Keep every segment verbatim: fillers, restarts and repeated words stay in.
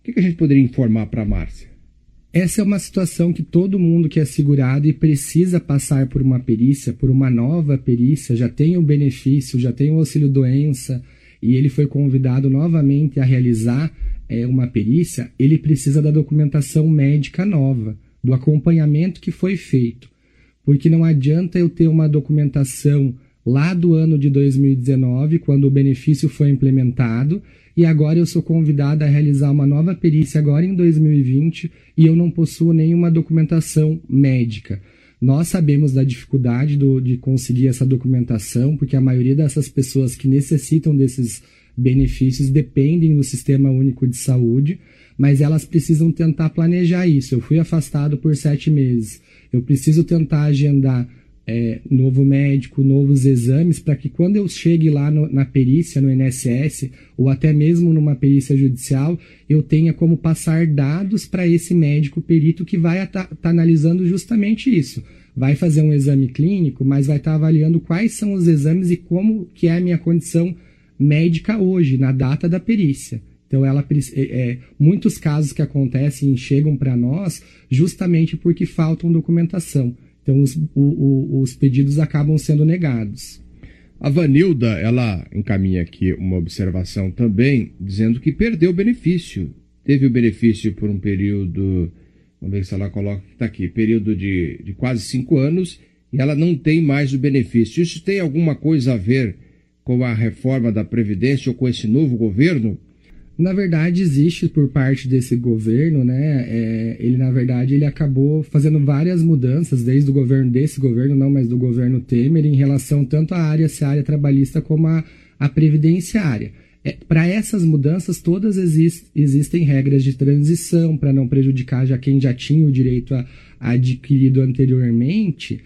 que, que a gente poderia informar para a Márcia? Essa é uma situação que todo mundo que é segurado e precisa passar por uma perícia, por uma nova perícia, já tem o benefício, já tem o auxílio-doença, e ele foi convidado novamente a realizar é, uma perícia, ele precisa da documentação médica nova, do acompanhamento que foi feito. Porque não adianta eu ter uma documentação lá do ano de dois mil e dezenove, quando o benefício foi implementado, e agora eu sou convidada a realizar uma nova perícia agora em dois mil e vinte e eu não possuo nenhuma documentação médica. Nós sabemos da dificuldade do, de conseguir essa documentação, porque a maioria dessas pessoas que necessitam desses benefícios dependem do Sistema Único de Saúde, mas elas precisam tentar planejar isso. Eu fui afastado por sete meses. Eu preciso tentar agendar é, novo médico, novos exames, para que quando eu chegue lá no, na perícia, no I N S S, ou até mesmo numa perícia judicial, eu tenha como passar dados para esse médico perito que vai estar tá, tá analisando justamente isso. Vai fazer um exame clínico, mas vai estar tá avaliando quais são os exames e como que é a minha condição médica hoje, na data da perícia. Então, ela, é, muitos casos que acontecem chegam para nós justamente porque faltam documentação. Então, os, o, o, os pedidos acabam sendo negados. A Vanilda, ela encaminha aqui uma observação também, dizendo que perdeu o benefício. Teve o benefício por um período, vamos ver se ela coloca, está aqui, período de, de quase cinco anos, e ela não tem mais o benefício. Isso tem alguma coisa a ver com a reforma da Previdência ou com esse novo governo? Na verdade, existe por parte desse governo, né? É, ele, na verdade, ele acabou fazendo várias mudanças, desde o governo desse governo, não, mas do governo Temer, em relação tanto à área, se a área trabalhista, como a, a previdenciária. É, para essas mudanças, todas exist, existem regras de transição, para não prejudicar já quem já tinha o direito a, a adquirido anteriormente,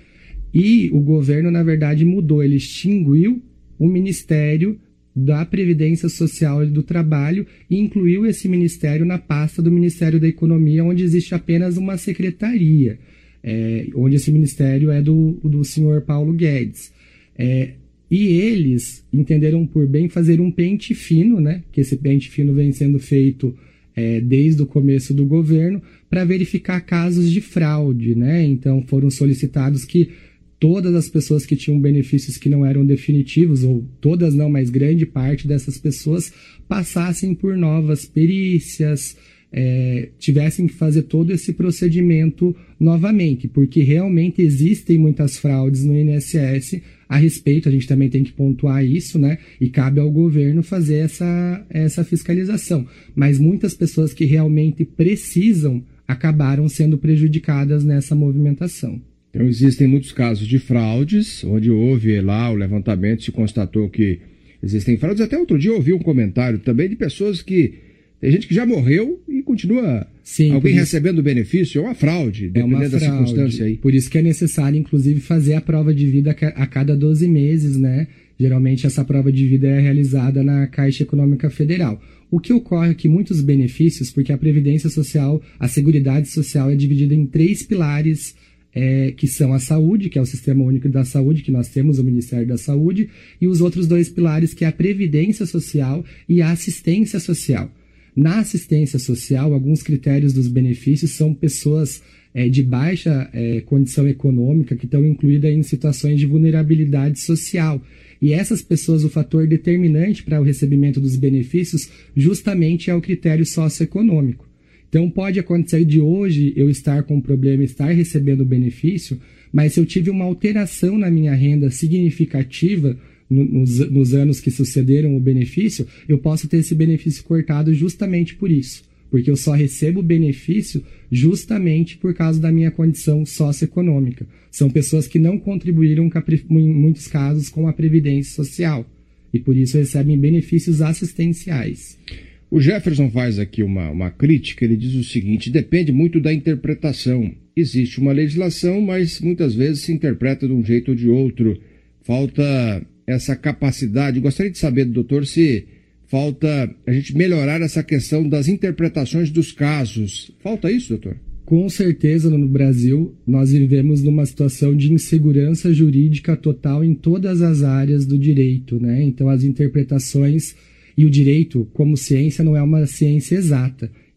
e o governo, na verdade, mudou, ele extinguiu o Ministério da Previdência Social e do Trabalho e incluiu esse ministério na pasta do Ministério da Economia, onde existe apenas uma secretaria, é, onde esse ministério é do, do senhor Paulo Guedes. É, e eles entenderam por bem fazer um pente fino, né, que esse pente fino vem sendo feito é, desde o começo do governo, para verificar casos de fraude, né? Então foram solicitados que todas as pessoas que tinham benefícios que não eram definitivos, ou todas não, mas grande parte dessas pessoas, passassem por novas perícias, é, tivessem que fazer todo esse procedimento novamente, porque realmente existem muitas fraudes no I N S S a respeito, a gente também tem que pontuar isso, né? E cabe ao governo fazer essa, essa fiscalização. Mas muitas pessoas que realmente precisam acabaram sendo prejudicadas nessa movimentação. Então, existem muitos casos de fraudes, onde houve lá o levantamento, se constatou que existem fraudes. Até outro dia eu ouvi um comentário também de pessoas que... Tem gente que já morreu e continua Sim, alguém isso, recebendo benefício. É uma fraude, dependendo é uma fraude, da circunstância aí. Por isso que é necessário, inclusive, fazer a prova de vida a cada doze meses, né? Geralmente essa prova de vida é realizada na Caixa Econômica Federal. O que ocorre é que muitos benefícios, porque a Previdência Social, a Seguridade Social é dividida em três pilares, É, que são a saúde, que é o Sistema Único da Saúde, que nós temos o Ministério da Saúde, e os outros dois pilares, que é a Previdência Social e a Assistência Social. Na assistência social, alguns critérios dos benefícios são pessoas é, de baixa é, condição econômica que estão incluídas em situações de vulnerabilidade social. E essas pessoas, o fator determinante para o recebimento dos benefícios justamente é o critério socioeconômico. Então, pode acontecer de hoje eu estar com um problema, estar recebendo benefício, mas se eu tive uma alteração na minha renda significativa no, nos, nos anos que sucederam o benefício, eu posso ter esse benefício cortado justamente por isso. Porque eu só recebo o benefício justamente por causa da minha condição socioeconômica. São pessoas que não contribuíram, em muitos casos, com a Previdência Social. E por isso recebem benefícios assistenciais. O Jefferson faz aqui uma, uma crítica, ele diz o seguinte: depende muito da interpretação. Existe uma legislação, mas muitas vezes se interpreta de um jeito ou de outro. Falta essa capacidade. Gostaria de saber do doutor se falta a gente melhorar essa questão das interpretações dos casos. Falta isso, doutor? Com certeza, no Brasil, nós vivemos numa situação de insegurança jurídica total em todas as áreas do direito, né? Então, as interpretações... E o direito, como ciência, não é uma ciência exata.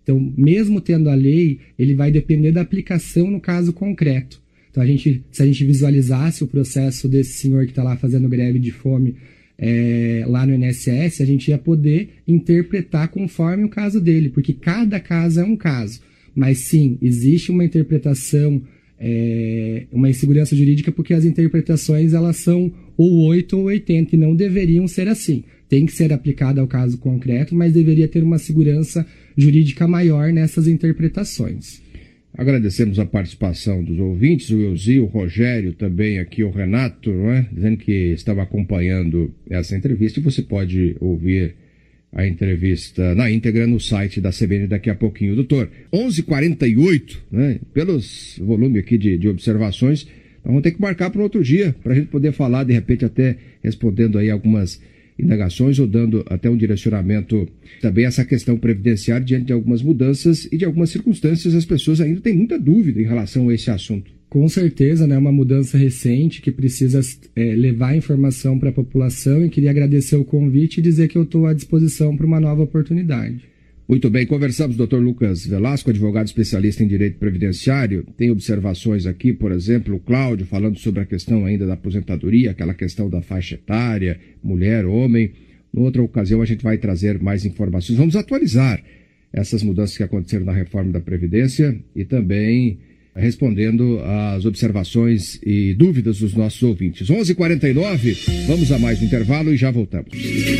Então, mesmo tendo a lei, ele vai depender da aplicação no caso concreto. Então, a gente, se a gente visualizasse o processo desse senhor que está lá fazendo greve de fome é, lá no I N S S, a gente ia poder interpretar conforme o caso dele, porque cada caso é um caso. Mas sim, existe uma interpretação, é, uma insegurança jurídica, porque as interpretações elas são ou oito ou oitenta e não deveriam ser assim. Tem que ser aplicada ao caso concreto, mas deveria ter uma segurança jurídica maior nessas interpretações. Agradecemos a participação dos ouvintes, o Elzio, o Rogério, também aqui o Renato, não é? Dizendo que estava acompanhando essa entrevista, e você pode ouvir a entrevista na íntegra no site da C B N daqui a pouquinho. Doutor, onze e quarenta e oito, né? Pelos volume aqui de, de observações, nós vamos ter que marcar para um outro dia, para a gente poder falar, de repente até respondendo aí algumas indagações ou dando até um direcionamento também a essa questão previdenciária diante de algumas mudanças e de algumas circunstâncias. As pessoas ainda têm muita dúvida em relação a esse assunto. Com certeza, né? Uma mudança recente que precisa é, levar informação para a população, e queria agradecer o convite e dizer que eu estou à disposição para uma nova oportunidade. Muito bem, conversamos com o doutor Lucas Velasco, advogado especialista em direito previdenciário. Tem observações aqui, por exemplo, o Cláudio falando sobre a questão ainda da aposentadoria, aquela questão da faixa etária, mulher, homem. Em outra ocasião a gente vai trazer mais informações. Vamos atualizar essas mudanças que aconteceram na reforma da Previdência e também respondendo às observações e dúvidas dos nossos ouvintes. onze e quarenta e nove, vamos a mais um intervalo e já voltamos.